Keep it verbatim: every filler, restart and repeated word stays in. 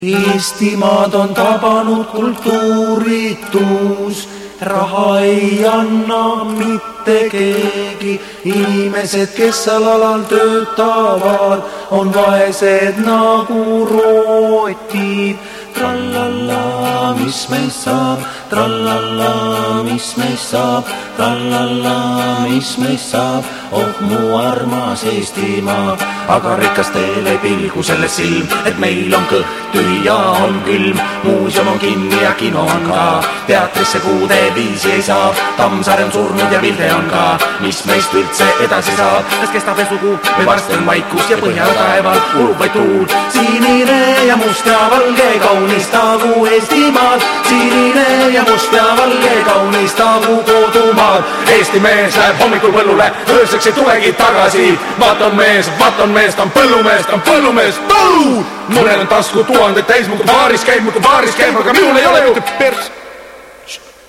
Eestimaad on tabanud kultuuritus, raha ei anna mitte keegi. Inimesed, kes alal töötavad, on vaesed nagu rootid. Trallalla, mis meist saab, trallalla, mis meist saab, trallalla, mis meist saab, oh mu armas Eestimaa. Aga rikastele pilgu selle silm, et meil on kõht tühi ja on külm. Muuseum on kinni ja kino on ka, teatrisse kuude viisi ei saa. Tammsaare on surnud ja pilde on ka, mis meist üldse edasi saab. Kas kestab esugu või varsti on vaikus ja põhja taeval ulub vaid tuul. Sinine ja must ja valge kaunistagu Eestimaad, sinine ja must ja valge kaunistagu kodumaad. Eesti mees läheb hommikul põllule, ööseks ei tulegi tagasi. Vaat on mees, vaat on mees, ta on põllumees, ta on põllumees, põllud! Mõnel on tasku tuhanded täis, muidu baaris käib, muidu baaris käib, aga minul ei ole mitte pers...